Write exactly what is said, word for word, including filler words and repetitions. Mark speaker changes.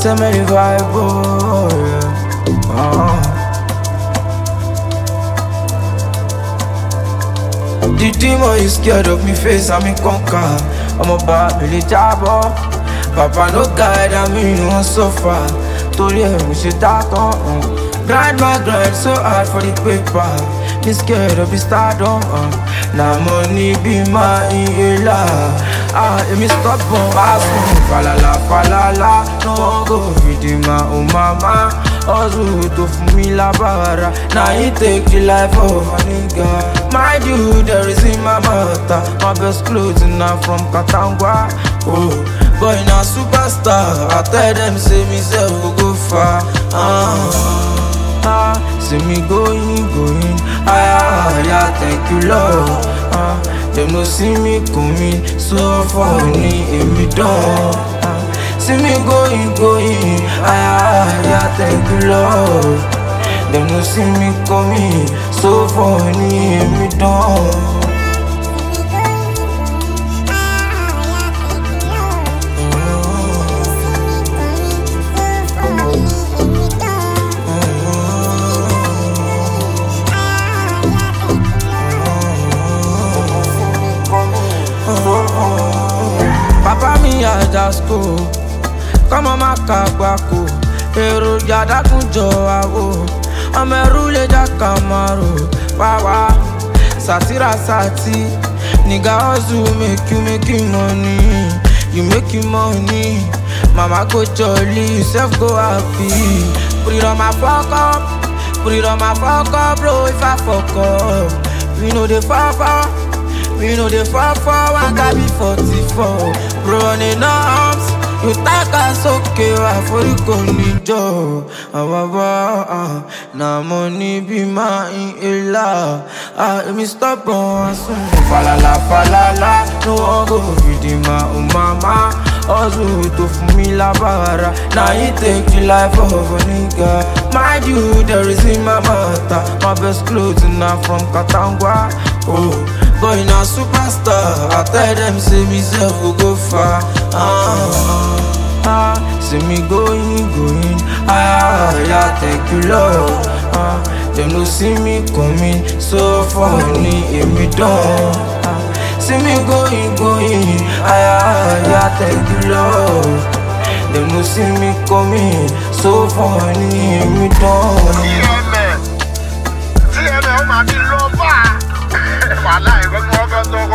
Speaker 1: tell me the vibe, oh, yeah. uh-huh. The demon is scared of me face and me conquer. I'm about me the job, Papa no guide and me no suffer. Told you we should talk on uh. Grind my grind so hard for the paper. Me scared of the stardom uh. Now money be my inhaler. Ah, if me stop on pass me falala falala. No one go feed my own mama. Hustle to for me la bara. Now he take the life of a nigga. Mind you, there is in my mother. My best clothes now from Katangwa. Oh, boy now superstar. I tell them say me self will go far. Ah, ah, see me going, going. Ah, yeah, thank you Lord. Ah, them no see me coming. So funny in me down. Ah, see me going, going. Ah, yeah, thank you Lord. Them no see me coming. So funny in me down. Papa mi I just go. Come on my kagbako. Ero yada kunjo awo. I'm a rule Camaro. Wawa Satira Sati. Nigga hustle make you making money. You making money. Mama go jolly, you self go happy. Put it on my fuck up. Put it on my fuck up, bro, if I fuck up. We know the far far. We know the far far. One guy be forty-four. Bro running arms. You talk as okay, I for you go need job. Ah, ah, ah, now money be my inhaler. Ah, let me stop on soon. Falala, falala, no one go feed my own mama. Hustle to for me la bara. Now he take the life of a nigga. Mind you, there is in my mother. My best clothes now from Katangwa. Oh, boy now superstar. I tell them say me self will go far. Ah, ah, see me going, going. Ah, yeah, thank you Lord. Ah, them no see me coming. So funny in me down. Ah, see me going, going. Ah, yeah, thank you Lord. Them no see me coming. So funny in me down.
Speaker 2: Yeah, man. See, man, I'm a little over. My life, I'm going to go